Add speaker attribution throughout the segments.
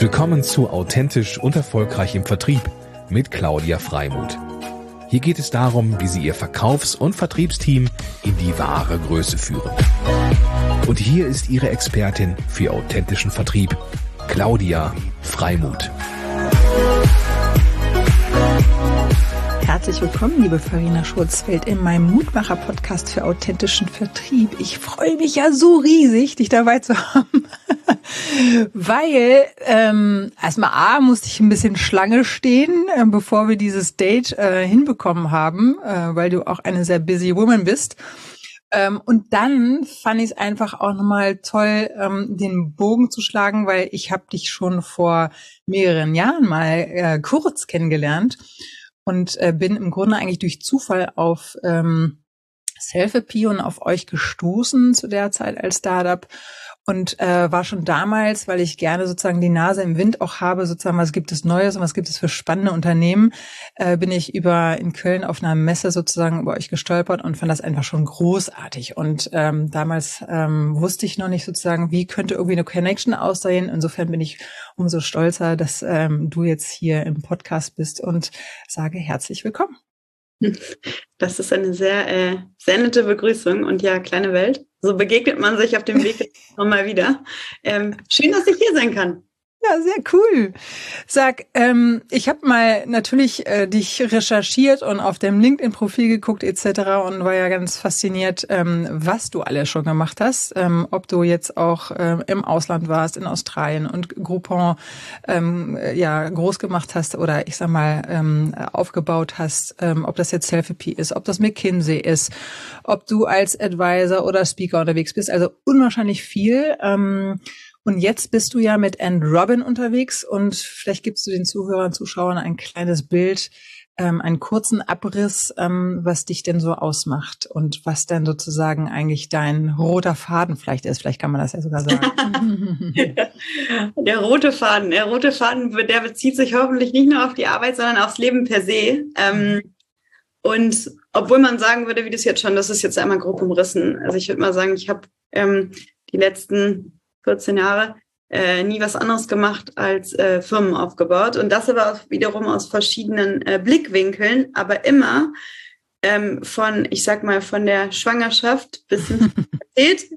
Speaker 1: Willkommen zu Authentisch und Erfolgreich im Vertrieb mit Claudia Freimuth. Hier geht es darum, wie Sie Ihr Verkaufs- und Vertriebsteam in die wahre Größe führen. Und hier ist Ihre Expertin für authentischen Vertrieb, Claudia Freimuth.
Speaker 2: Herzlich willkommen, liebe Farina Schurzfeld, in meinem Mutmacher-Podcast für authentischen Vertrieb. Ich freue mich ja so riesig, dich dabei zu haben, weil erstmal musste ich ein bisschen Schlange stehen, bevor wir dieses Date hinbekommen haben, weil du auch eine sehr busy woman bist. Und dann fand ich es einfach auch nochmal toll, den Bogen zu schlagen, weil ich habe dich schon vor mehreren Jahren mal kurz kennengelernt. Und bin im Grunde eigentlich durch Zufall auf Selfie und auf euch gestoßen zu der Zeit als Startup und war schon damals, weil ich gerne sozusagen die Nase im Wind auch habe, sozusagen, was gibt es Neues und was gibt es für spannende Unternehmen, bin ich in Köln auf einer Messe sozusagen über euch gestolpert und fand das einfach schon großartig. Und damals wusste ich noch nicht sozusagen, wie könnte irgendwie eine Connection aussehen. Insofern bin ich umso stolzer, dass du jetzt hier im Podcast bist und sage herzlich willkommen.
Speaker 3: Das ist eine sehr, sehr nette Begrüßung und ja, kleine Welt. So begegnet man sich auf dem Weg nochmal wieder. Schön, dass ich hier sein kann.
Speaker 2: Ja, sehr cool. Sag, ich habe mal natürlich dich recherchiert und auf dem LinkedIn-Profil geguckt etc. und war ja ganz fasziniert, was du alles schon gemacht hast. Ob du jetzt auch im Ausland warst, in Australien und Groupon groß gemacht hast oder ich sag mal aufgebaut hast. Ob das jetzt Selfie ist, ob das McKinsey ist, ob du als Advisor oder Speaker unterwegs bist. Also unwahrscheinlich viel. Und jetzt bist du ja mit &Robin unterwegs und vielleicht gibst du den Zuhörern, Zuschauern ein kleines Bild, einen kurzen Abriss, was dich denn so ausmacht und was dann sozusagen eigentlich dein roter Faden vielleicht ist. Vielleicht kann man das ja sogar sagen.
Speaker 3: Der rote Faden, der bezieht sich hoffentlich nicht nur auf die Arbeit, sondern aufs Leben per se. Und obwohl man sagen würde, wie das jetzt schon, das ist jetzt einmal grob umrissen. Also ich würde mal sagen, ich habe die letzten 14 Jahre nie was anderes gemacht als Firmen aufgebaut und das aber auch wiederum aus verschiedenen Blickwinkeln, aber immer von der Schwangerschaft bis hin zur Pubertät,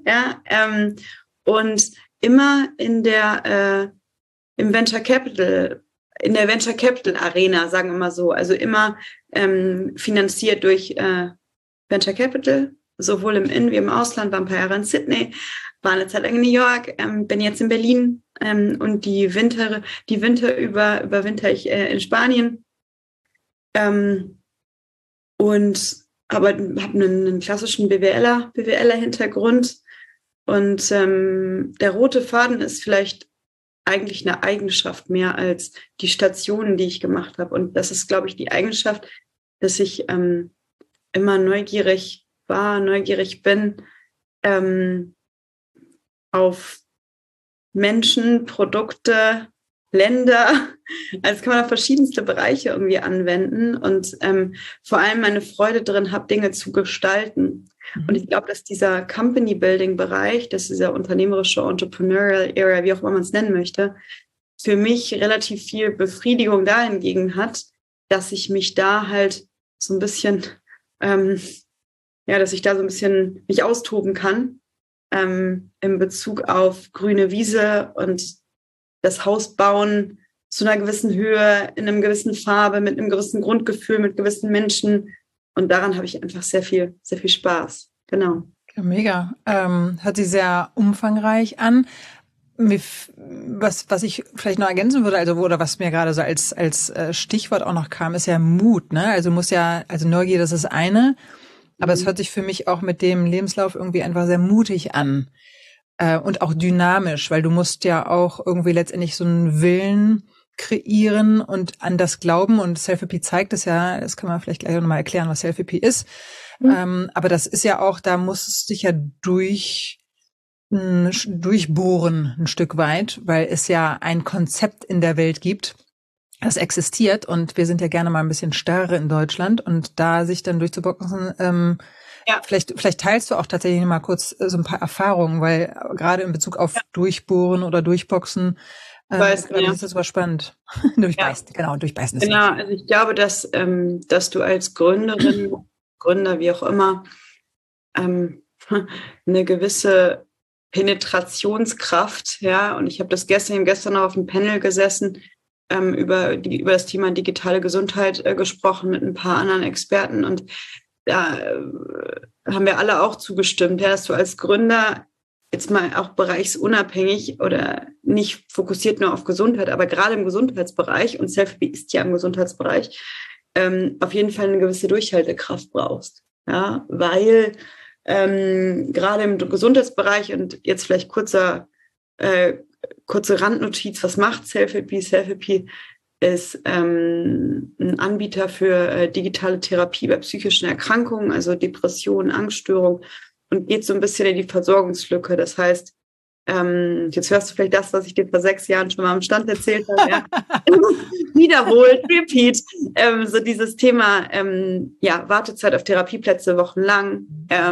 Speaker 3: und immer in der im Venture Capital, in der Venture Capital Arena, sagen wir mal so, also immer finanziert durch Venture Capital, sowohl im In- wie im Ausland, war ein paar Jahre in Sydney, war eine Zeit lang in New York, bin jetzt in Berlin und die Winter überwinter ich in Spanien und habe einen klassischen BWLer-Hintergrund und der rote Faden ist vielleicht eigentlich eine Eigenschaft mehr als die Stationen, die ich gemacht habe und das ist, glaube ich, die Eigenschaft, dass ich immer neugierig bin, auf Menschen, Produkte, Länder, also kann man auf verschiedenste Bereiche irgendwie anwenden und vor allem meine Freude drin habe, Dinge zu gestalten. Und ich glaube, dass dieser Company-Building-Bereich, dass dieser unternehmerische Entrepreneurial-Area, wie auch immer man es nennen möchte, für mich relativ viel Befriedigung dahingegen hat, dass ich mich da halt so ein bisschen, dass ich da so ein bisschen mich austoben kann. In Bezug auf grüne Wiese und das Haus bauen zu einer gewissen Höhe, in einer gewissen Farbe, mit einem gewissen Grundgefühl, mit gewissen Menschen. Und daran habe ich einfach sehr viel Spaß. Genau.
Speaker 2: Ja, mega. Hört sich sehr umfangreich an. Was ich vielleicht noch ergänzen würde, oder was mir gerade so als Stichwort auch noch kam, ist ja Mut, ne? Also Neugier, das ist eine. Aber es hört sich für mich auch mit dem Lebenslauf irgendwie einfach sehr mutig an und auch dynamisch, weil du musst ja auch irgendwie letztendlich so einen Willen kreieren und an das glauben und Selfie zeigt es ja, das kann man vielleicht gleich nochmal erklären, was Selfie ist. Aber das ist ja auch, da muss es sich ja durchbohren ein Stück weit, weil es ja ein Konzept in der Welt gibt, das existiert und wir sind ja gerne mal ein bisschen starre in Deutschland und da sich dann durchzuboxen, vielleicht teilst du auch tatsächlich mal kurz so ein paar Erfahrungen, weil gerade in Bezug auf Durchbohren oder Durchboxen
Speaker 3: Durchbeißen, ja.
Speaker 2: Das ist super spannend. Durchbeißen, genau, durchbeißen ist
Speaker 3: Genau, also ich glaube, dass du als Gründerin, Gründer, wie auch immer, eine gewisse Penetrationskraft, ja, und ich habe das gestern noch auf dem Panel gesessen, über das Thema digitale Gesundheit gesprochen mit ein paar anderen Experten, und da haben wir alle auch zugestimmt, ja, dass du als Gründer jetzt mal auch bereichsunabhängig oder nicht fokussiert nur auf Gesundheit, aber gerade im Gesundheitsbereich, und Selfie ist ja im Gesundheitsbereich, auf jeden Fall eine gewisse Durchhaltekraft brauchst. Ja, weil gerade im Gesundheitsbereich, und jetzt vielleicht kurze Randnotiz, was macht Selfie? Selfie ist ein Anbieter für digitale Therapie bei psychischen Erkrankungen, also Depressionen, Angststörungen, und geht so ein bisschen in die Versorgungslücke. Das heißt, jetzt hörst du vielleicht das, was ich dir vor 6 Jahren schon mal am Stand erzählt habe. Ja. Wiederholt, repeat. So dieses Thema, Wartezeit auf Therapieplätze wochenlang.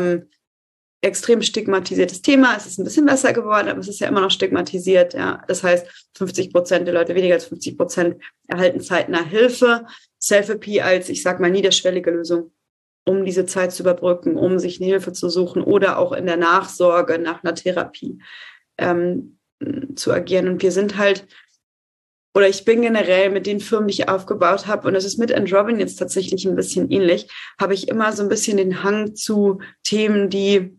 Speaker 3: Extrem stigmatisiertes Thema. Es ist ein bisschen besser geworden, aber es ist ja immer noch stigmatisiert. Ja. Das heißt, 50% der Leute, weniger als 50%, erhalten zeitnah Hilfe. Selfie als, ich sag mal, niederschwellige Lösung, um diese Zeit zu überbrücken, um sich eine Hilfe zu suchen oder auch in der Nachsorge nach einer Therapie zu agieren. Und wir sind halt, oder ich bin generell mit den Firmen, die ich aufgebaut habe, und das ist mit &Robin jetzt tatsächlich ein bisschen ähnlich, habe ich immer so ein bisschen den Hang zu Themen, die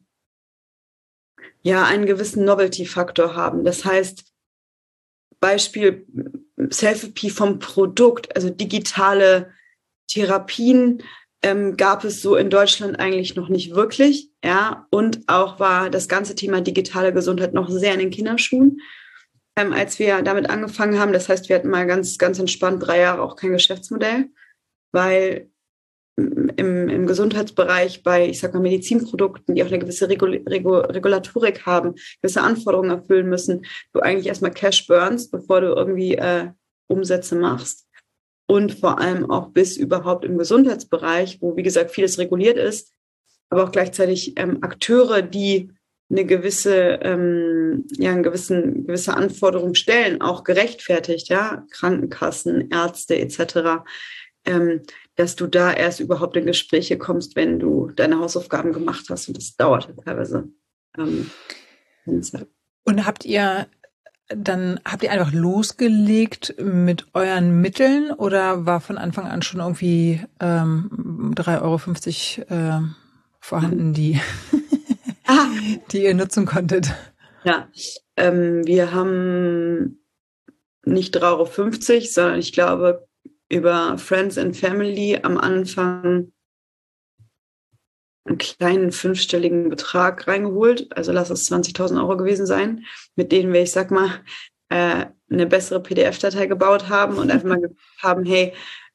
Speaker 3: ja einen gewissen Novelty-Faktor haben. Das heißt, Beispiel Selfie vom Produkt, also digitale Therapien, gab es so in Deutschland eigentlich noch nicht wirklich, ja, und auch war das ganze Thema digitale Gesundheit noch sehr in den Kinderschuhen, als wir damit angefangen haben. Das heißt, wir hatten mal ganz, ganz entspannt 3 Jahre auch kein Geschäftsmodell, weil im Gesundheitsbereich bei, ich sag mal, Medizinprodukten, die auch eine gewisse Regulatorik haben, gewisse Anforderungen erfüllen müssen, du eigentlich erstmal Cash burnst, bevor du irgendwie Umsätze machst. Und vor allem auch bis überhaupt im Gesundheitsbereich, wo, wie gesagt, vieles reguliert ist, aber auch gleichzeitig Akteure, die eine gewisse Anforderung stellen, auch gerechtfertigt, ja, Krankenkassen, Ärzte etc., dass du da erst überhaupt in Gespräche kommst, wenn du deine Hausaufgaben gemacht hast, und das dauert teilweise.
Speaker 2: Und habt ihr einfach losgelegt mit euren Mitteln, oder war von Anfang an schon irgendwie 3,50 € vorhanden, die ihr nutzen konntet? Ja,
Speaker 3: wir haben nicht 3,50 €, sondern ich glaube über Friends and Family am Anfang einen kleinen 5-stelligen Betrag reingeholt. Also lass es 20.000 € gewesen sein, mit denen wir, ich sag mal, eine bessere PDF-Datei gebaut haben und einfach mal gesagt haben, hey,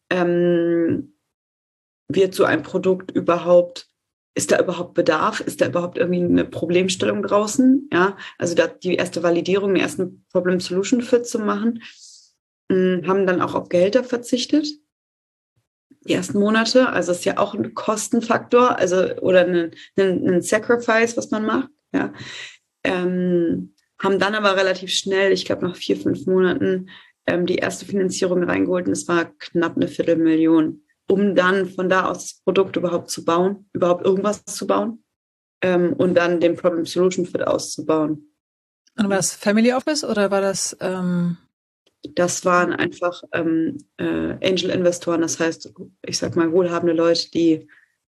Speaker 3: wird so ein Produkt überhaupt, ist da überhaupt Bedarf? Ist da überhaupt irgendwie eine Problemstellung draußen? Ja, also da die erste Validierung, den ersten Problem-Solution-Fit zu machen, haben dann auch auf Gehälter verzichtet. Die ersten Monate, also ist ja auch ein Kostenfaktor, also oder ein Sacrifice, was man macht, ja. Haben dann aber relativ schnell, ich glaube nach 4-5 Monaten, die erste Finanzierung reingeholt, und es war knapp eine Viertelmillion, um dann von da aus das Produkt überhaupt zu bauen, überhaupt irgendwas zu bauen, und dann den Problem Solution Fit auszubauen.
Speaker 2: Und war das Family Office oder war das?
Speaker 3: Das waren einfach Angel-Investoren, das heißt, ich sag mal, wohlhabende Leute, die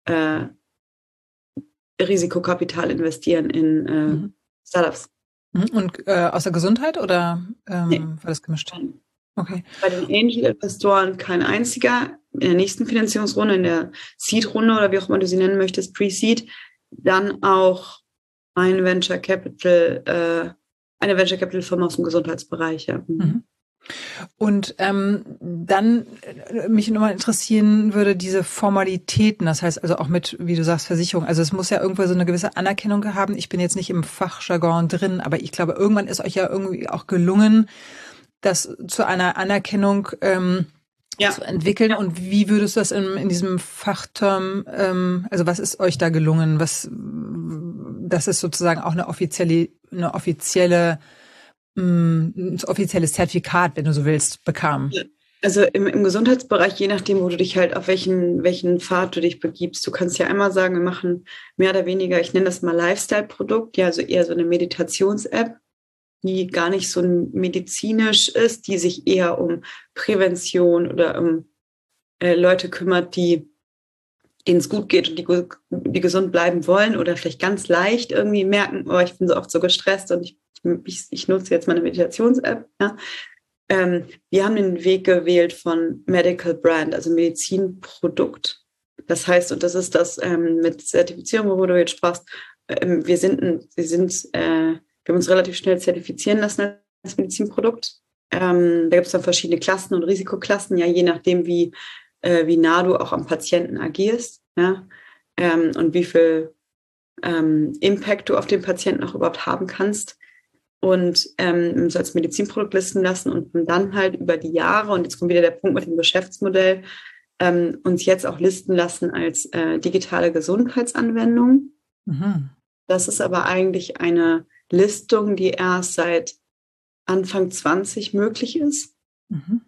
Speaker 3: Risikokapital investieren in Startups.
Speaker 2: Und aus der Gesundheit oder
Speaker 3: nee,
Speaker 2: war das gemischt? Okay.
Speaker 3: Bei den Angel-Investoren kein einziger. In der nächsten Finanzierungsrunde, in der Seed-Runde oder wie auch immer du sie nennen möchtest, Pre-Seed, dann auch eine Venture Capital Firma aus dem Gesundheitsbereich. Ja.
Speaker 2: Mhm. Und dann mich nochmal interessieren würde diese Formalitäten, das heißt also auch mit, wie du sagst, Versicherung. Also es muss ja irgendwo so eine gewisse Anerkennung haben. Ich bin jetzt nicht im Fachjargon drin, aber ich glaube, irgendwann ist euch ja irgendwie auch gelungen, das zu einer Anerkennung zu entwickeln. Ja. Und wie würdest du das in diesem Fachterm, also was ist euch da gelungen? Das ist sozusagen auch eine offizielle ein offizielles Zertifikat, wenn du so willst, bekam?
Speaker 3: Also im Gesundheitsbereich, je nachdem, wo du dich halt, auf welchen Pfad du dich begibst. Du kannst ja einmal sagen, wir machen mehr oder weniger, ich nenne das mal Lifestyle-Produkt, ja, also eher so eine Meditations-App, die gar nicht so medizinisch ist, die sich eher um Prävention oder um Leute kümmert, denen es gut geht und die gesund bleiben wollen oder vielleicht ganz leicht irgendwie merken, oh, ich bin so oft so gestresst und ich nutze jetzt meine Meditations-App. Ja. Wir haben den Weg gewählt von Medical Brand, also Medizinprodukt. Das heißt, und das ist das mit Zertifizierung, worüber du jetzt sprachst, wir haben uns relativ schnell zertifizieren lassen als Medizinprodukt. Da gibt es dann verschiedene Klassen und Risikoklassen, ja, je nachdem, wie nah du auch am Patienten agierst, ja, und wie viel Impact du auf den Patienten auch überhaupt haben kannst. Und so als Medizinprodukt listen lassen und dann halt über die Jahre, und jetzt kommt wieder der Punkt mit dem Geschäftsmodell, uns jetzt auch listen lassen als digitale Gesundheitsanwendung. Mhm. Das ist aber eigentlich eine Listung, die erst seit Anfang 20 möglich ist. Mhm.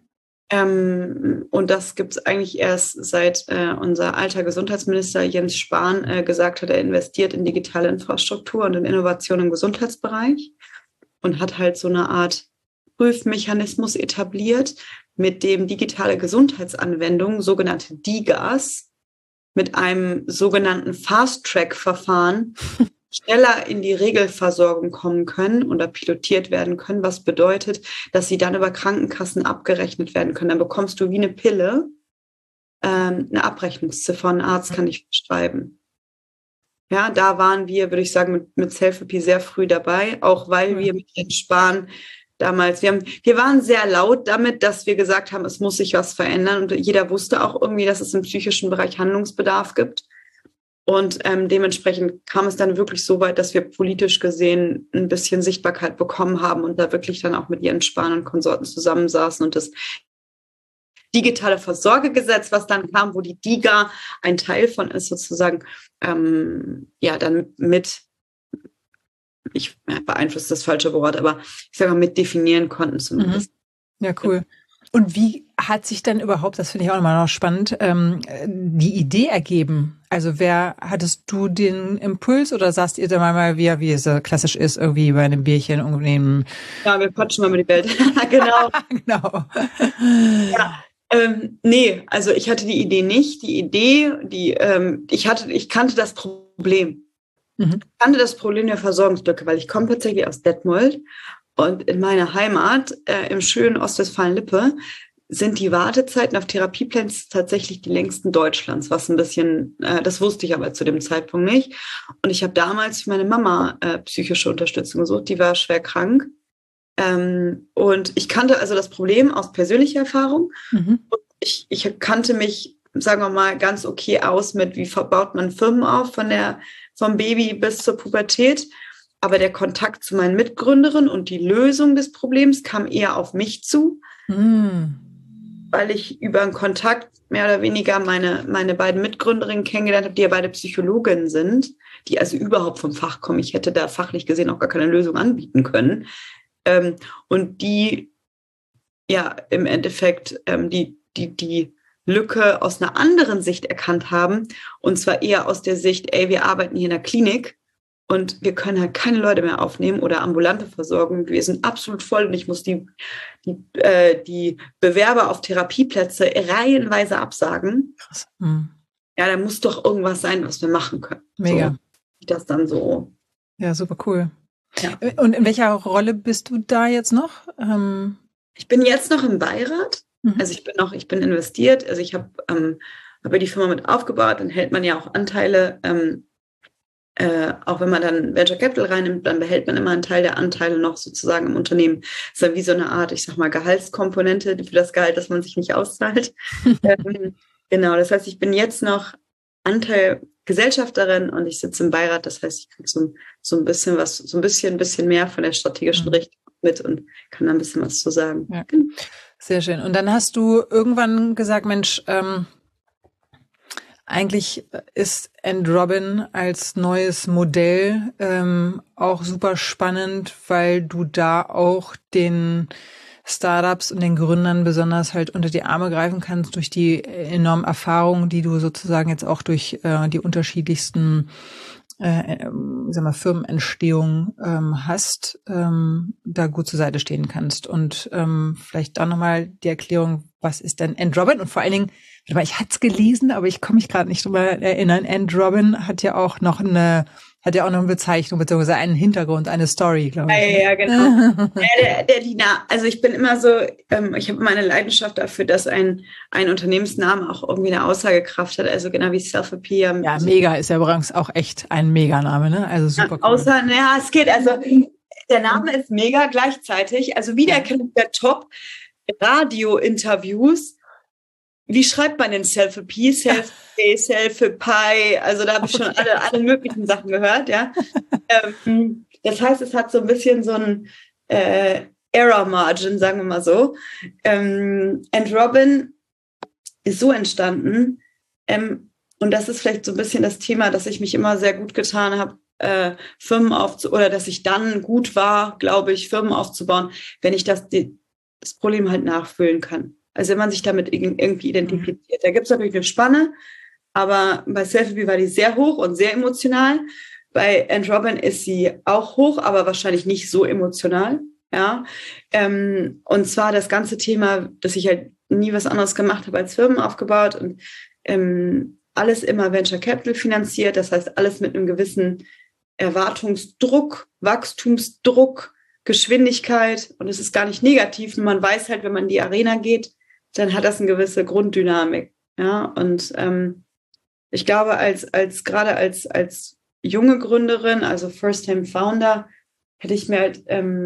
Speaker 3: Und das gibt es eigentlich erst seit unser alter Gesundheitsminister Jens Spahn gesagt hat, er investiert in digitale Infrastruktur und in Innovation im Gesundheitsbereich und hat halt so eine Art Prüfmechanismus etabliert, mit dem digitale Gesundheitsanwendungen, sogenannte DiGAs, mit einem sogenannten Fast-Track-Verfahren schneller in die Regelversorgung kommen können oder pilotiert werden können, was bedeutet, dass sie dann über Krankenkassen abgerechnet werden können. Dann bekommst du wie eine Pille eine Abrechnungsziffer, ein Arzt kann dich verschreiben. Ja, da waren wir, würde ich sagen, mit Selfie sehr früh dabei, auch weil wir mit Jens Spahn damals, wir waren sehr laut damit, dass wir gesagt haben, es muss sich was verändern und jeder wusste auch irgendwie, dass es im psychischen Bereich Handlungsbedarf gibt. Und dementsprechend kam es dann wirklich so weit, dass wir politisch gesehen ein bisschen Sichtbarkeit bekommen haben und da wirklich dann auch mit Jens Spahn und Konsorten zusammensaßen und das digitale Versorgegesetz, was dann kam, wo die DiGA ein Teil von ist, sozusagen, dann mit, ich beeinflusst das falsche Wort, aber ich sage mal, mit definieren konnten zumindest.
Speaker 2: Ja, cool. Und wie hat sich dann überhaupt, das finde ich auch immer noch spannend, die Idee ergeben? Also hattest du den Impuls oder saßt ihr da mal, wie es so klassisch ist, irgendwie bei einem Bierchen irgendwie?
Speaker 3: Ja, wir quatschen mal mit die Welt. Genau.
Speaker 2: Genau.
Speaker 3: Ja. Nee, also ich hatte die Idee nicht. Die Idee, ich kannte das Problem. Ich kannte das Problem der Versorgungslücke, weil ich komme tatsächlich aus Detmold und in meiner Heimat im schönen Ostwestfalen-Lippe sind die Wartezeiten auf Therapieplätze tatsächlich die längsten Deutschlands, was ein bisschen, das wusste ich aber zu dem Zeitpunkt nicht. Und ich habe damals für meine Mama psychische Unterstützung gesucht, die war schwer krank. Und ich kannte also das Problem aus persönlicher Erfahrung. Und ich kannte mich, sagen wir mal, ganz okay aus mit, wie baut man Firmen auf, vom Baby bis zur Pubertät. Aber der Kontakt zu meinen Mitgründerinnen und die Lösung des Problems kam eher auf mich zu, weil ich über einen Kontakt mehr oder weniger meine beiden Mitgründerinnen kennengelernt habe, die ja beide Psychologinnen sind, die also überhaupt vom Fach kommen. Ich hätte da fachlich gesehen auch gar keine Lösung anbieten können. Und die ja im Endeffekt die Lücke aus einer anderen Sicht erkannt haben, und zwar eher aus der Sicht, wir arbeiten hier in der Klinik und wir können halt keine Leute mehr aufnehmen oder ambulante Versorgung, wir sind absolut voll und ich muss die Bewerber auf Therapieplätze reihenweise absagen.
Speaker 2: Krass.
Speaker 3: Ja, da muss doch irgendwas sein, was wir machen können.
Speaker 2: Mega.
Speaker 3: So, das dann so.
Speaker 2: Ja, super cool.
Speaker 3: Ja.
Speaker 2: Und in welcher Rolle bist du da jetzt noch?
Speaker 3: Ich bin jetzt noch im Beirat. Also ich bin investiert. Also ich habe die Firma mit aufgebaut. Dann hält man ja auch Anteile. Auch wenn man dann Venture Capital reinnimmt, dann behält man immer einen Teil der Anteile noch sozusagen im Unternehmen. Das ist dann wie so eine Art, ich sag mal, Gehaltskomponente für das Gehalt, das man sich nicht auszahlt. Genau, das heißt, ich bin jetzt noch Anteilgesellschafterin und ich sitze im Beirat. Das heißt, ich kriege so ein bisschen mehr von der strategischen Richtung mit und kann da ein bisschen was zu sagen.
Speaker 2: Ja. Sehr schön. Und dann hast du irgendwann gesagt, Mensch, eigentlich ist End Robin als neues Modell auch super spannend, weil du da auch den Startups und den Gründern besonders halt unter die Arme greifen kannst durch die enormen Erfahrungen, die du sozusagen jetzt auch durch die unterschiedlichsten Firmenentstehung hast, da gut zur Seite stehen kannst. Und vielleicht auch nochmal die Erklärung, was ist denn End Robin? Und vor allen Dingen, ich hatte es gelesen, aber ich kann mich gerade nicht drüber erinnern. End Robin hat ja auch noch eine Bezeichnung, beziehungsweise einen Hintergrund, eine Story, glaube ich.
Speaker 3: Ja, genau. Also ich bin immer so, ich habe immer eine Leidenschaft dafür, dass ein Unternehmensname auch irgendwie eine Aussagekraft hat, also genau wie Self-Appeal.
Speaker 2: Ja, mega ist ja übrigens auch echt ein Meganame, ne? Also super cool.
Speaker 3: Es geht, also der Name ist mega gleichzeitig, also Wiedererkennung der Top-Radio-Interviews. Wie schreibt man denn Self-Appeal, Self-Pie? Also da habe ich schon alle möglichen Sachen gehört, ja. Das heißt, es hat so ein bisschen so ein Error-Margin, sagen wir mal so. And Robin ist so entstanden, und das ist vielleicht so ein bisschen das Thema, dass ich mich immer sehr gut getan habe, oder dass ich dann gut war, glaube ich, Firmen aufzubauen, wenn ich das Problem halt nachfüllen kann. Also wenn man sich damit irgendwie identifiziert. Da gibt es natürlich eine Spanne, aber bei Self-Appeal war die sehr hoch und sehr emotional. Bei End Robin ist sie auch hoch, aber wahrscheinlich nicht so emotional. Ja, und zwar das ganze Thema, dass ich halt nie was anderes gemacht habe als Firmen aufgebaut und alles immer Venture Capital finanziert. Das heißt, alles mit einem gewissen Erwartungsdruck, Wachstumsdruck, Geschwindigkeit. Und es ist gar nicht negativ. Nur man weiß halt, wenn man in die Arena geht, dann hat das eine gewisse Grunddynamik. Ja, und ich glaube, gerade als junge Gründerin, also First-Time-Founder, hätte ich mir halt,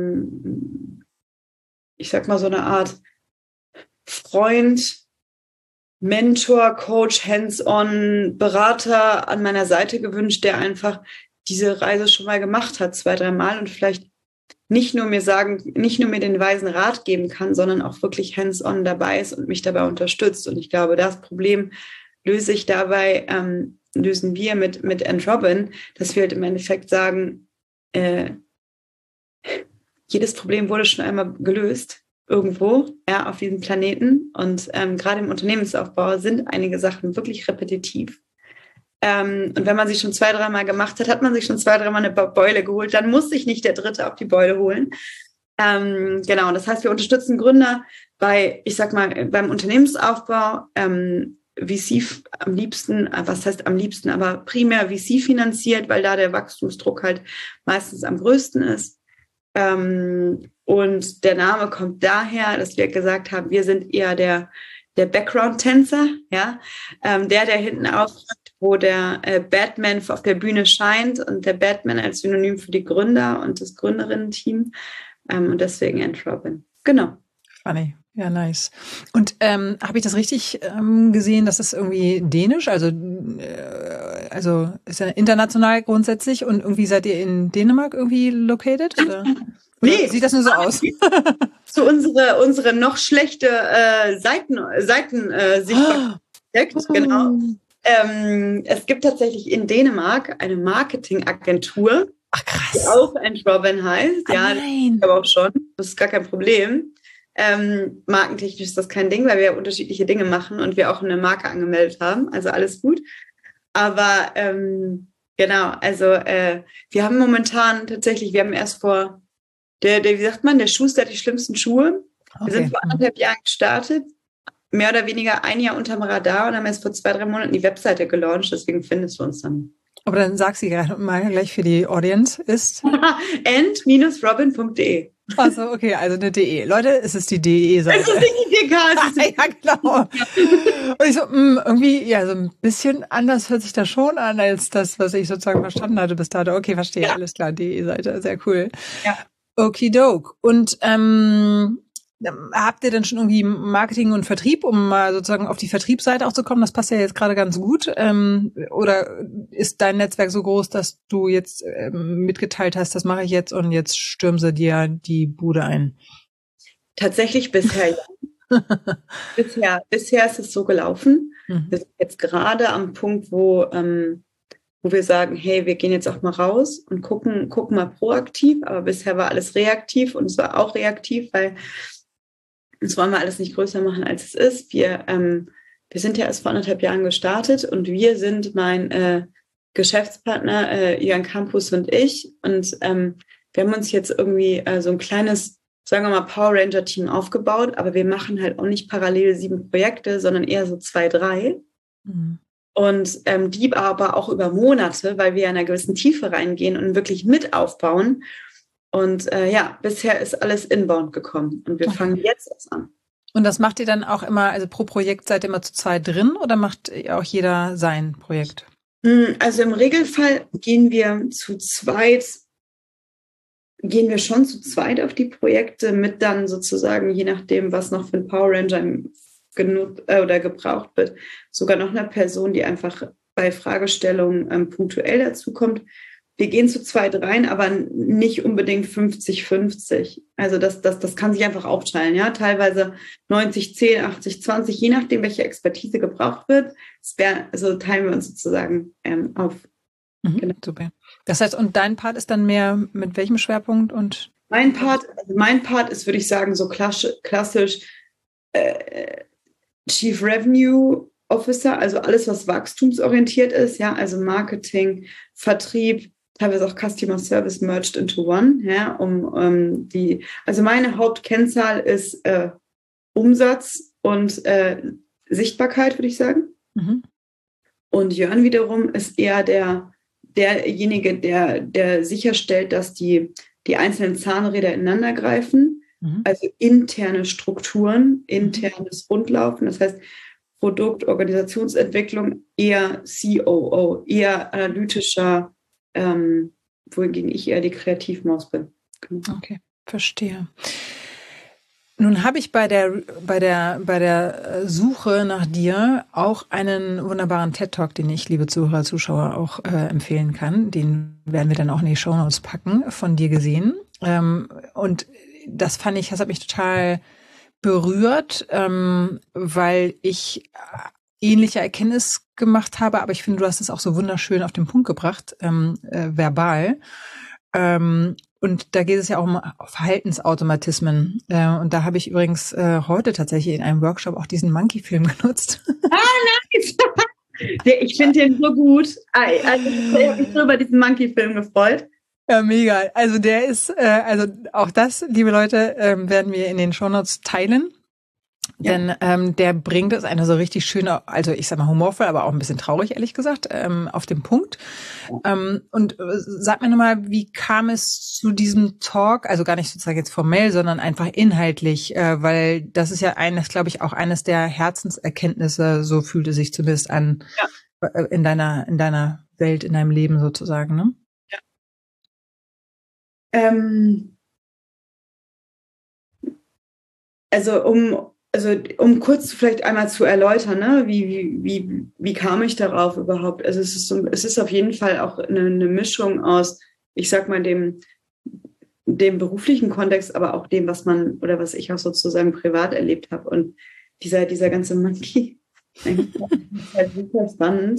Speaker 3: ich sag mal, so eine Art Freund, Mentor, Coach, Hands-on, Berater an meiner Seite gewünscht, der einfach diese Reise schon mal gemacht hat, 2-3 Mal und vielleicht nicht nur mir den weisen Rat geben kann, sondern auch wirklich hands-on dabei ist und mich dabei unterstützt. Und ich glaube, das Problem lösen wir mit End Robin, dass wir halt im Endeffekt sagen, jedes Problem wurde schon einmal gelöst, irgendwo, ja, auf diesem Planeten. Und gerade im Unternehmensaufbau sind einige Sachen wirklich repetitiv. Und wenn man sie schon 2-3 Mal gemacht hat, hat man sich schon 2-3 Mal eine Beule geholt. Dann muss sich nicht der Dritte auf die Beule holen. Genau, das heißt, wir unterstützen Gründer beim Unternehmensaufbau, VC am liebsten, aber primär VC finanziert, weil da der Wachstumsdruck halt meistens am größten ist. Und der Name kommt daher, dass wir gesagt haben, wir sind eher der Background-Tänzer, ja, der hinten auftritt, wo der Batman auf der Bühne scheint und der Batman als Synonym für die Gründer und das Gründerinnen-Team. Und deswegen End Robin. Genau.
Speaker 2: Funny. Ja, nice. Und habe ich das richtig gesehen, dass das irgendwie dänisch, also ist ja international grundsätzlich und irgendwie seid ihr in Dänemark irgendwie located? Oder
Speaker 3: nee.
Speaker 2: Sieht das nur so aus?
Speaker 3: So unsere noch schlechte Seitensichtbarkeit. Genau. Es gibt tatsächlich in Dänemark eine Marketingagentur, die auch End Robin heißt. Ja,
Speaker 2: nein.
Speaker 3: Aber auch schon. Das ist gar kein Problem. Markentechnisch ist das kein Ding, weil wir unterschiedliche Dinge machen und wir auch eine Marke angemeldet haben. Also alles gut. Aber genau, also wir haben momentan tatsächlich, wir haben erst vor, wie sagt man, der Schuster hat die schlimmsten Schuhe. Okay. Wir sind vor 1,5 Jahren gestartet. Mehr oder weniger ein Jahr unterm Radar und haben jetzt vor 2-3 Monaten die Webseite gelauncht, deswegen findest du uns dann.
Speaker 2: Aber dann sag sie mal gleich für die Audience ist
Speaker 3: end-robin.de.
Speaker 2: Also okay, also eine DE. Leute, es ist die DE-Seite.
Speaker 3: Es ist nicht die DK.
Speaker 2: Ja, genau. Und ich so, irgendwie, ja, so ein bisschen anders hört sich das schon an, als das, was ich sozusagen verstanden hatte bis dato. Okay, verstehe, ja. Alles klar, DE-Seite, sehr cool.
Speaker 3: Ja.
Speaker 2: Okidoke. Und habt ihr denn schon irgendwie Marketing und Vertrieb, um mal sozusagen auf die Vertriebsseite auch zu kommen? Das passt ja jetzt gerade ganz gut. Oder ist dein Netzwerk so groß, dass du jetzt mitgeteilt hast, das mache ich jetzt und jetzt stürmen sie dir die Bude ein?
Speaker 3: Tatsächlich bisher ja. Bisher ist es so gelaufen. Wir sind jetzt gerade am Punkt, wo wir sagen, hey, wir gehen jetzt auch mal raus und gucken mal proaktiv. Aber bisher war alles reaktiv und es war auch reaktiv, weil das wollen wir alles nicht größer machen, als es ist. Wir sind ja erst vor 1,5 Jahren gestartet und wir sind mein Geschäftspartner Jan Campus und ich. Und wir haben uns jetzt irgendwie so ein kleines, sagen wir mal, Power Ranger-Team aufgebaut, aber wir machen halt auch nicht parallel 7 Projekte, sondern eher so 2, 3. Und die aber auch über Monate, weil wir in einer gewissen Tiefe reingehen und wirklich mit aufbauen. Und bisher ist alles inbound gekommen und wir fangen jetzt erst an.
Speaker 2: Und das macht ihr dann auch immer, also pro Projekt seid ihr immer zu 2 drin oder macht auch jeder sein Projekt?
Speaker 3: Also im Regelfall gehen wir schon zu zweit auf die Projekte mit dann sozusagen, je nachdem, was noch für ein Power Ranger oder gebraucht wird, sogar noch einer Person, die einfach bei Fragestellungen punktuell dazukommt. Wir gehen zu zweit rein, aber nicht unbedingt 50-50. Also das kann sich einfach aufteilen, ja. Teilweise 90-10, 80-20, je nachdem, welche Expertise gebraucht wird. Also teilen wir uns sozusagen auf.
Speaker 2: Genau. Super. Das heißt, und dein Part ist dann mehr mit welchem Schwerpunkt? Und
Speaker 3: mein Part ist, würde ich sagen, so klassisch Chief Revenue Officer, also alles, was wachstumsorientiert ist, ja, also Marketing, Vertrieb, teilweise auch Customer Service merged into one, ja, also meine Hauptkennzahl ist Umsatz und Sichtbarkeit, würde ich sagen. Und Jörn wiederum ist eher derjenige, der sicherstellt, dass die einzelnen Zahnräder ineinander greifen, also interne Strukturen, internes Rundlaufen, das heißt Produkt, Organisationsentwicklung, eher COO, eher analytischer, wohingegen ich eher die Kreativmaus bin.
Speaker 2: Genau. Okay, verstehe. Nun habe ich bei der Suche nach dir auch einen wunderbaren TED-Talk, den ich, liebe Zuhörer, Zuschauer, auch empfehlen kann. Den werden wir dann auch in die Shownotes packen, von dir gesehen. Und das hat mich total berührt, weil ich ähnliche Erkenntnis gemacht habe, aber ich finde, du hast es auch so wunderschön auf den Punkt gebracht, verbal. Und da geht es ja auch um Verhaltensautomatismen. Und da habe ich übrigens heute tatsächlich in einem Workshop auch diesen Monkey-Film genutzt.
Speaker 3: Nice! Ich finde den so gut. Also ich habe mich so über diesen Monkey-Film gefreut.
Speaker 2: Ja, mega. Also der ist, also auch das, liebe Leute, werden wir in den Shownotes teilen. Ja. Denn der bringt es eine so richtig schöne, also ich sag mal humorvoll, aber auch ein bisschen traurig, ehrlich gesagt, auf den Punkt. Und sag mir nochmal, wie kam es zu diesem Talk, also gar nicht sozusagen jetzt formell, sondern einfach inhaltlich, weil das ist ja glaube ich, auch eines der Herzenserkenntnisse, so fühlt es sich zumindest an, in deiner Welt, in deinem Leben sozusagen, ne?
Speaker 3: Ja. Also um kurz vielleicht einmal zu erläutern, ne, wie kam ich darauf überhaupt? Also es ist auf jeden Fall auch eine Mischung aus, ich sag mal, dem beruflichen Kontext, aber auch dem, was ich auch sozusagen privat erlebt habe. Und dieser ganze Monkey ist halt super spannend.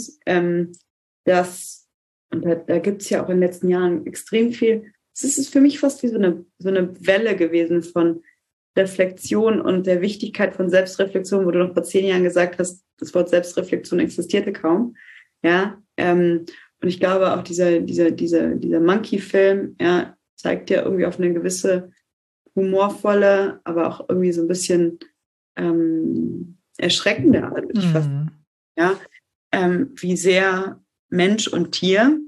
Speaker 3: Da gibt es ja auch in den letzten Jahren extrem viel. Es ist für mich fast wie so eine Welle gewesen von Reflexion und der Wichtigkeit von Selbstreflexion, wo du noch vor 10 Jahren gesagt hast, das Wort Selbstreflexion existierte kaum. Ja, und ich glaube auch dieser Monkey-Film, ja, zeigt ja irgendwie auf eine gewisse humorvolle, aber auch irgendwie so ein bisschen erschreckende Art, würde ich fast sagen. Ja, wie sehr Mensch und Tier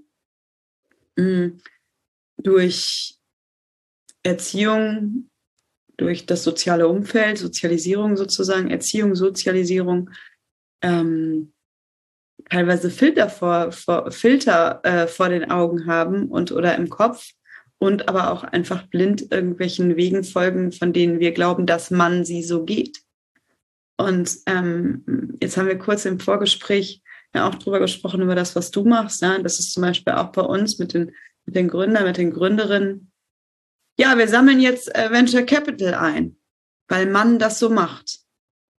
Speaker 3: durch Erziehung, durch das soziale Umfeld, Sozialisierung sozusagen, Erziehung, Sozialisierung, teilweise Filter vor den Augen haben oder im Kopf und aber auch einfach blind irgendwelchen Wegen folgen, von denen wir glauben, dass man sie so geht. Und jetzt haben wir kurz im Vorgespräch ja auch drüber gesprochen, über das, was du machst. Ja? Das ist zum Beispiel auch bei uns mit den Gründern, mit den Gründerinnen. Ja, wir sammeln jetzt Venture Capital ein, weil man das so macht.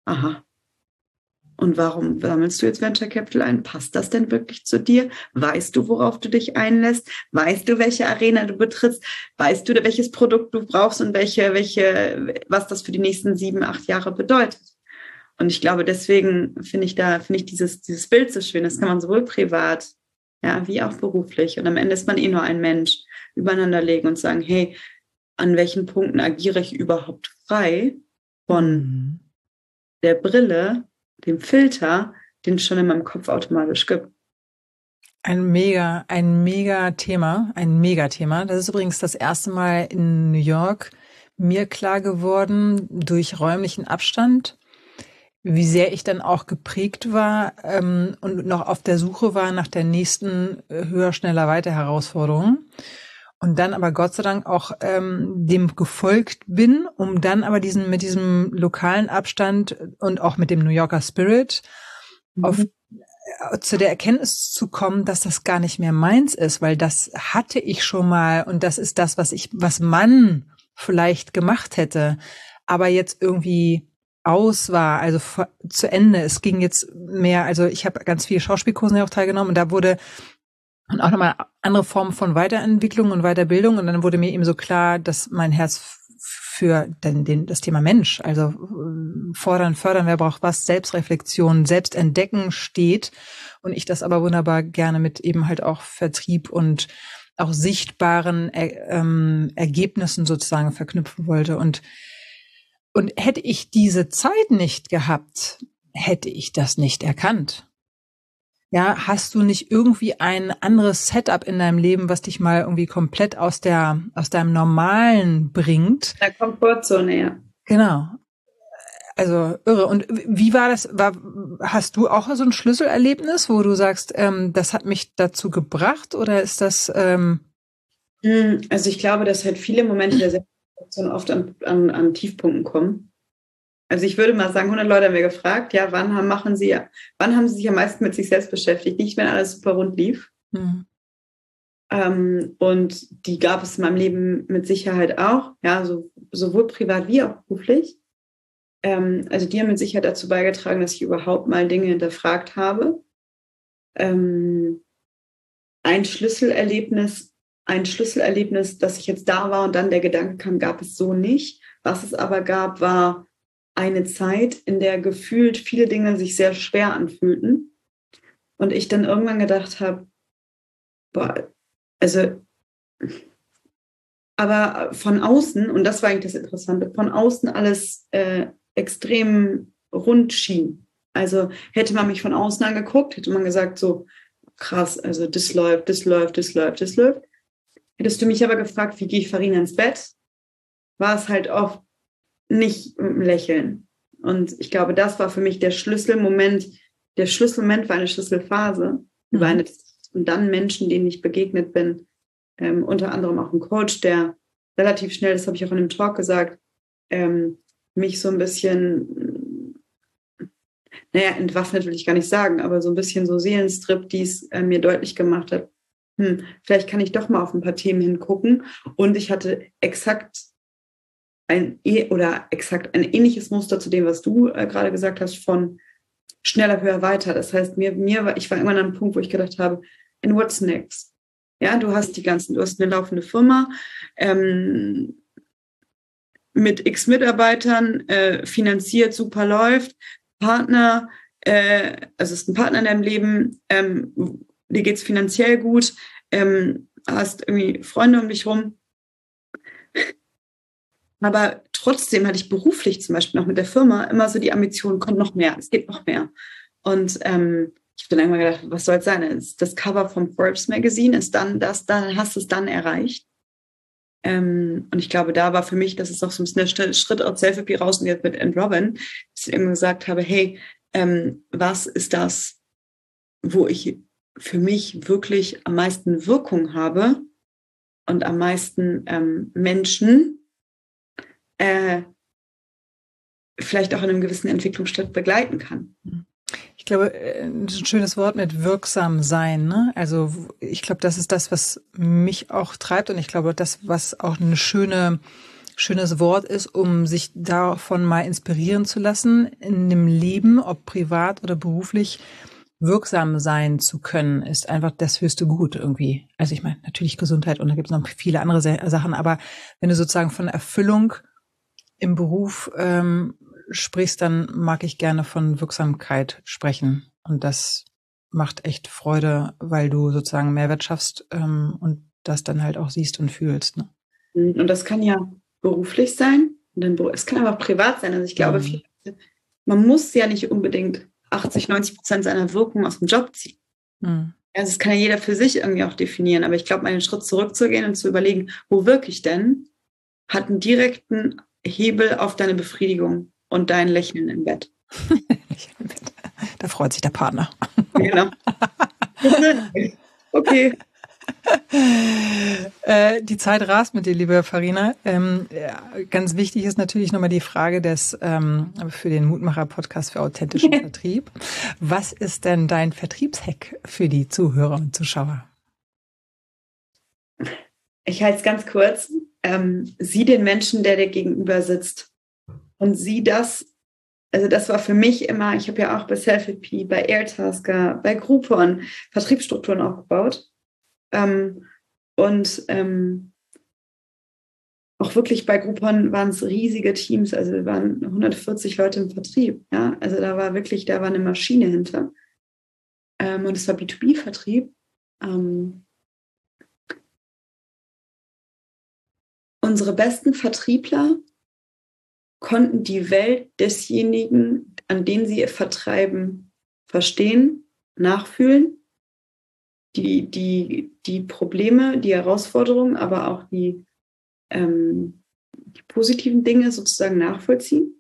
Speaker 3: aha. Und warum sammelst du jetzt Venture Capital ein? Passt das denn wirklich zu dir? Weißt du, worauf du dich einlässt? Weißt du, welche Arena du betrittst? Weißt du, welches Produkt du brauchst und was das für die nächsten 7, 8 Jahre bedeutet? Und ich glaube, deswegen finde ich dieses Bild so schön. Das kann man sowohl privat, ja, wie auch beruflich. Und am Ende ist man nur ein Mensch, übereinander legen und sagen, hey, an welchen Punkten agiere ich überhaupt frei von der Brille, dem Filter, den es schon in meinem Kopf automatisch gibt.
Speaker 2: Ein mega Thema. Das ist übrigens das erste Mal in New York mir klar geworden, durch räumlichen Abstand, wie sehr ich dann auch geprägt war und noch auf der Suche war nach der nächsten höher, schneller, weiter Herausforderung. Und dann aber Gott sei Dank auch dem gefolgt bin, um dann aber mit diesem lokalen Abstand und auch mit dem New Yorker Spirit zu der Erkenntnis zu kommen, dass das gar nicht mehr meins ist, weil das hatte ich schon mal und das ist das, was man vielleicht gemacht hätte, aber jetzt irgendwie aus war, also zu Ende. Es ging jetzt mehr, also ich habe ganz viele Schauspielkursen ja auch teilgenommen und da wurde und auch nochmal andere Formen von Weiterentwicklung und Weiterbildung. Und dann wurde mir eben so klar, dass mein Herz für das Thema Mensch, also fordern, fördern, wer braucht was, Selbstreflexion, Selbstentdecken steht. Und ich das aber wunderbar gerne mit eben halt auch Vertrieb und auch sichtbaren Ergebnissen sozusagen verknüpfen wollte. Und hätte ich diese Zeit nicht gehabt, hätte ich das nicht erkannt. Ja, hast du nicht irgendwie ein anderes Setup in deinem Leben, was dich mal irgendwie komplett aus deinem Normalen bringt?
Speaker 3: Der Komfortzone, ja.
Speaker 2: Genau. Also irre. Und wie war das? Hast du auch so ein Schlüsselerlebnis, wo du sagst, das hat mich dazu gebracht, oder ist das? Also
Speaker 3: ich glaube, dass halt viele Momente der Selbstreflexion oft an Tiefpunkten kommen. Also ich würde mal sagen, 100 Leute haben mir gefragt, ja, wann haben sie sich am meisten mit sich selbst beschäftigt? Nicht, wenn alles super rund lief. Und die gab es in meinem Leben mit Sicherheit auch, ja, sowohl privat wie auch beruflich. Also die haben mit Sicherheit dazu beigetragen, dass ich überhaupt mal Dinge hinterfragt habe. Ein Schlüsselerlebnis, dass ich jetzt da war und dann der Gedanke kam, gab es so nicht. Was es aber gab, war eine Zeit, in der gefühlt viele Dinge sich sehr schwer anfühlten und ich dann irgendwann gedacht habe, aber von außen, und das war eigentlich das Interessante, von außen alles extrem rund schien. Also hätte man mich von außen angeguckt, hätte man gesagt, so krass, also das läuft. Hättest du mich aber gefragt, wie gehe ich Farina ins Bett, war es halt oft nicht mit dem Lächeln. Und ich glaube, das war für mich der Schlüsselmoment. Der Schlüsselmoment war eine Schlüsselphase. Und dann Menschen, denen ich begegnet bin, unter anderem auch ein Coach, der relativ schnell, das habe ich auch in einem Talk gesagt, mich so ein bisschen, entwaffnet will ich gar nicht sagen, aber so ein bisschen so Seelenstrip, die es mir deutlich gemacht hat, vielleicht kann ich doch mal auf ein paar Themen hingucken. Und ich hatte exakt ein ähnliches Muster zu dem, was du gerade gesagt hast, von schneller, höher, weiter. Das heißt, ich war irgendwann an einem Punkt, wo ich gedacht habe, and what's next? Ja, du hast eine laufende Firma mit x Mitarbeitern, finanziert, super läuft, Partner, also ist ein Partner in deinem Leben, dir geht's finanziell gut, hast irgendwie Freunde um dich rum. Aber trotzdem hatte ich beruflich zum Beispiel noch mit der Firma immer so die Ambition, kommt noch mehr, es geht noch mehr. Und ich habe dann irgendwann gedacht, was soll es sein? Ist das Cover vom Forbes Magazine, ist dann dann hast du es dann erreicht. Und ich glaube, da war für mich, das ist auch so ein bisschen der Schritt aus Self-Help raus und jetzt mit Anne Robin, dass ich immer gesagt habe, hey, was ist das, wo ich für mich wirklich am meisten Wirkung habe und am meisten Menschen vielleicht auch in einem gewissen Entwicklungsschritt begleiten kann.
Speaker 2: Ich glaube, ein schönes Wort mit wirksam sein, ne? Also ich glaube, das ist das, was mich auch treibt und ich glaube, das, was auch eine schöne schönes Wort ist, um sich davon mal inspirieren zu lassen, in dem Leben, ob privat oder beruflich, wirksam sein zu können, ist einfach das höchste Gut irgendwie. Also ich meine, natürlich Gesundheit und da gibt es noch viele andere Sachen, aber wenn du sozusagen von Erfüllung im Beruf sprichst, dann mag ich gerne von Wirksamkeit sprechen. Und das macht echt Freude, weil du sozusagen Mehrwert schaffst und das dann halt auch siehst und fühlst. Ne?
Speaker 3: Und das kann ja beruflich sein, und dann, es kann aber auch privat sein. Also ich glaube, man muss ja nicht unbedingt 80-90% seiner Wirkung aus dem Job ziehen. Also das kann ja jeder für sich irgendwie auch definieren. Aber ich glaube, einen Schritt zurückzugehen und zu überlegen, wo wirke ich denn, hat einen direkten Hebel auf deine Befriedigung und dein Lächeln im Bett.
Speaker 2: Da freut sich der Partner.
Speaker 3: Genau. Okay.
Speaker 2: Die Zeit rast mit dir, liebe Farina. Ganz wichtig ist natürlich nochmal die Frage für den Mutmacher-Podcast für authentischen Vertrieb. Was ist denn dein Vertriebshack für die Zuhörer und Zuschauer?
Speaker 3: Ich halte es ganz kurz. Sieh den Menschen, der dir gegenüber sitzt. Und sieh das. Also das war für mich immer, ich habe ja auch bei Self-IP, bei Airtasker, bei Groupon Vertriebsstrukturen aufgebaut. Auch wirklich bei Groupon waren es riesige Teams, also wir waren 140 Leute im Vertrieb. Ja? Also da war eine Maschine hinter. Und es war B2B-Vertrieb. Unsere besten Vertriebler konnten die Welt desjenigen, an den sie vertreiben, verstehen, nachfühlen, die Probleme, die Herausforderungen, aber auch die positiven Dinge sozusagen nachvollziehen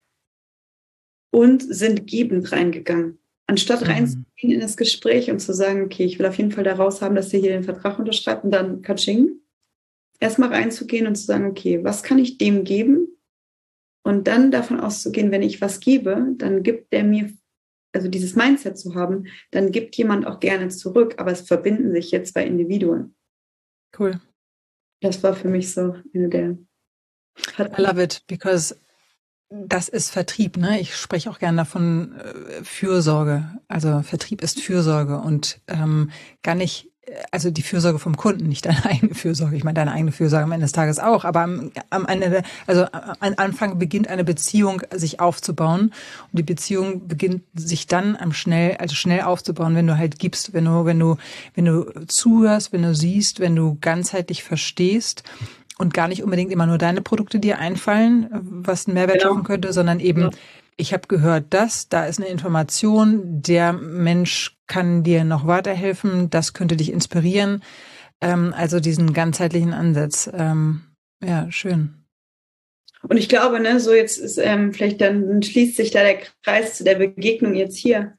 Speaker 3: und sind gebend reingegangen. Anstatt reinzugehen in das Gespräch und zu sagen, okay, ich will auf jeden Fall da raus haben, dass ihr hier den Vertrag unterschreibt und dann Katsching, erstmal reinzugehen und zu sagen, okay, was kann ich dem geben? Und dann davon auszugehen, wenn ich was gebe, dann gibt der mir, also dieses Mindset zu haben, dann gibt jemand auch gerne zurück, aber es verbinden sich jetzt zwei Individuen.
Speaker 2: Cool.
Speaker 3: Das war für mich so eine der...
Speaker 2: I love it, because das ist Vertrieb, ne? Ich spreche auch gerne davon Fürsorge. Also Vertrieb ist Fürsorge und gar nicht, also die Fürsorge vom Kunden, nicht deine eigene Fürsorge. Ich meine, deine eigene Fürsorge am Ende des Tages auch, aber am Anfang beginnt eine Beziehung sich aufzubauen und die Beziehung beginnt sich dann schnell aufzubauen, wenn du halt gibst, wenn du zuhörst, wenn du siehst, wenn du ganzheitlich verstehst und gar nicht unbedingt immer nur deine Produkte dir einfallen, was einen Mehrwert schaffen könnte, sondern eben, ich habe gehört, da ist eine Information, der Mensch kann dir noch weiterhelfen, das könnte dich inspirieren. Also diesen ganzheitlichen Ansatz. Ja, schön.
Speaker 3: Und ich glaube, ne, so jetzt ist vielleicht dann schließt sich da der Kreis zu der Begegnung jetzt hier.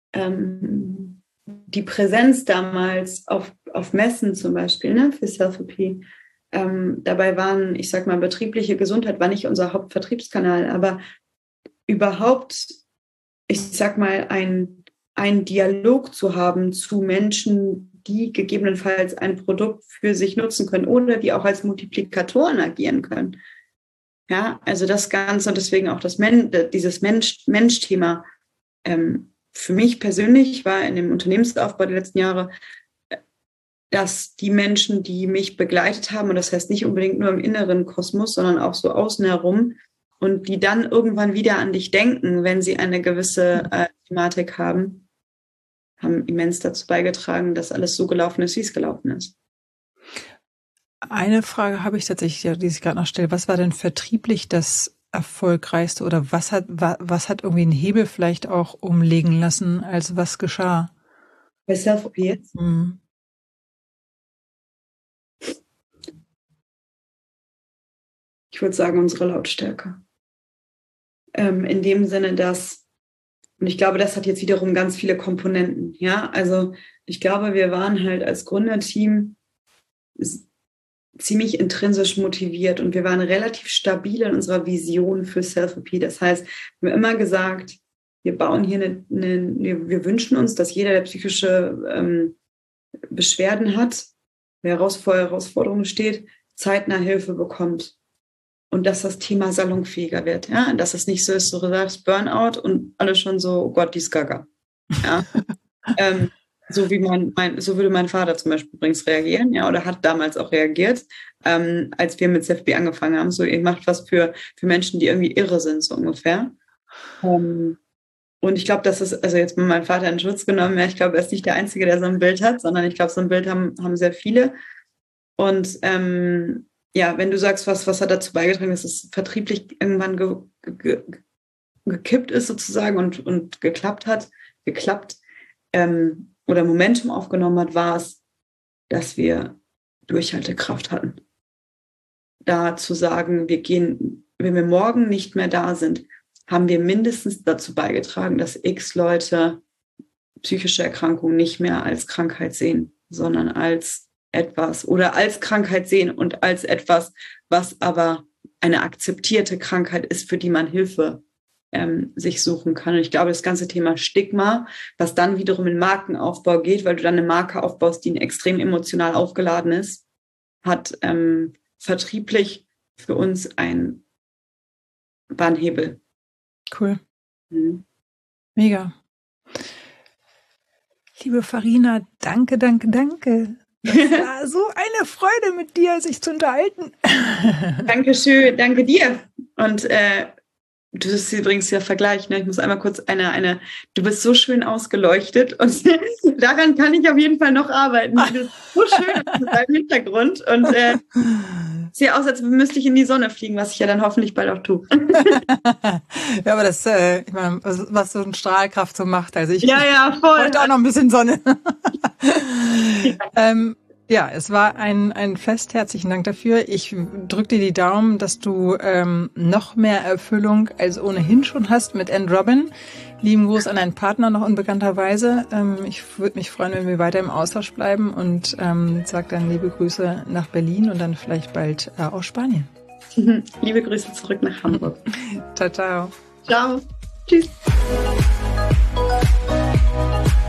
Speaker 3: Die Präsenz damals auf Messen zum Beispiel, ne, für Self-IP. Dabei waren, ich sag mal, betriebliche Gesundheit war nicht unser Hauptvertriebskanal, aber überhaupt, ich sag mal, ein Dialog zu haben zu Menschen, die gegebenenfalls ein Produkt für sich nutzen können oder die auch als Multiplikatoren agieren können. Ja, also das Ganze und deswegen auch dieses Mensch-Thema. Für mich persönlich war in dem Unternehmensaufbau der letzten Jahre, dass die Menschen, die mich begleitet haben, und das heißt nicht unbedingt nur im inneren Kosmos, sondern auch so außen herum, und die dann irgendwann wieder an dich denken, wenn sie eine gewisse Thematik haben immens dazu beigetragen, dass alles so gelaufen ist, wie es gelaufen ist.
Speaker 2: Eine Frage habe ich tatsächlich, die ich gerade noch stelle. Was war denn vertrieblich das Erfolgreichste oder was hat irgendwie einen Hebel vielleicht auch umlegen lassen, als was geschah?
Speaker 3: Bei Self-IP jetzt? Ich würde sagen, unsere Lautstärke. In dem Sinne, dass, und ich glaube, das hat jetzt wiederum ganz viele Komponenten, ja, also ich glaube, wir waren halt als Gründerteam ziemlich intrinsisch motiviert und wir waren relativ stabil in unserer Vision für Self-IP. Das heißt, wir haben immer gesagt, wir bauen hier wir wünschen uns, dass jeder, der psychische Beschwerden hat, wer vor Herausforderungen steht, zeitnah Hilfe bekommt. und dass das Thema salonfähiger wird, ja, dass es nicht so ist, so du sagst Burnout und alle schon so, oh Gott, die ist gaga. Ja. So wie so würde mein Vater zum Beispiel übrigens reagieren, ja, oder hat damals auch reagiert, als wir mit ZFB angefangen haben. So, ihr macht was für Menschen, die irgendwie irre sind, so ungefähr. Und ich glaube, das ist, also jetzt mit meinem Vater in Schutz genommen, ja, ich glaube, er ist nicht der Einzige, der so ein Bild hat, sondern ich glaube, so ein Bild haben sehr viele. Und ja, wenn du sagst, was hat dazu beigetragen, dass es vertrieblich irgendwann gekippt ist sozusagen und geklappt, oder Momentum aufgenommen hat, war es, dass wir Durchhaltekraft hatten. Da zu sagen, wenn wir morgen nicht mehr da sind, haben wir mindestens dazu beigetragen, dass X Leute psychische Erkrankungen nicht mehr als Krankheit sehen, sondern als etwas oder als Krankheit sehen und als etwas, was aber eine akzeptierte Krankheit ist, für die man Hilfe sich suchen kann. Und ich glaube, das ganze Thema Stigma, was dann wiederum in Markenaufbau geht, weil du dann eine Marke aufbaust, die extrem emotional aufgeladen ist, hat vertrieblich für uns war ein Hebel.
Speaker 2: Cool. Mega. Liebe Farina, danke. Das war so eine Freude mit dir, sich zu unterhalten. Dankeschön,
Speaker 3: danke dir. Und du bist übrigens der Vergleich, ne? Ich muss einmal kurz du bist so schön ausgeleuchtet und daran kann ich auf jeden Fall noch arbeiten. Du bist so schön in deinem Hintergrund und sieht aus, als müsste ich in die Sonne fliegen, was ich ja dann hoffentlich bald auch tue.
Speaker 2: Ja, aber das, ich meine, was so eine Strahlkraft so macht, also ich
Speaker 3: voll.
Speaker 2: Wollte auch noch ein bisschen Sonne. Ja, es war ein Fest. Herzlichen Dank dafür. Ich drücke dir die Daumen, dass du noch mehr Erfüllung als ohnehin schon hast mit Anne Robin. Lieben Gruß an deinen Partner noch unbekannterweise. Ich würde mich freuen, wenn wir weiter im Austausch bleiben und sag dann liebe Grüße nach Berlin und dann vielleicht bald aus Spanien.
Speaker 3: Liebe Grüße zurück nach Hamburg.
Speaker 2: Ciao, ciao.
Speaker 3: Ciao. Tschüss.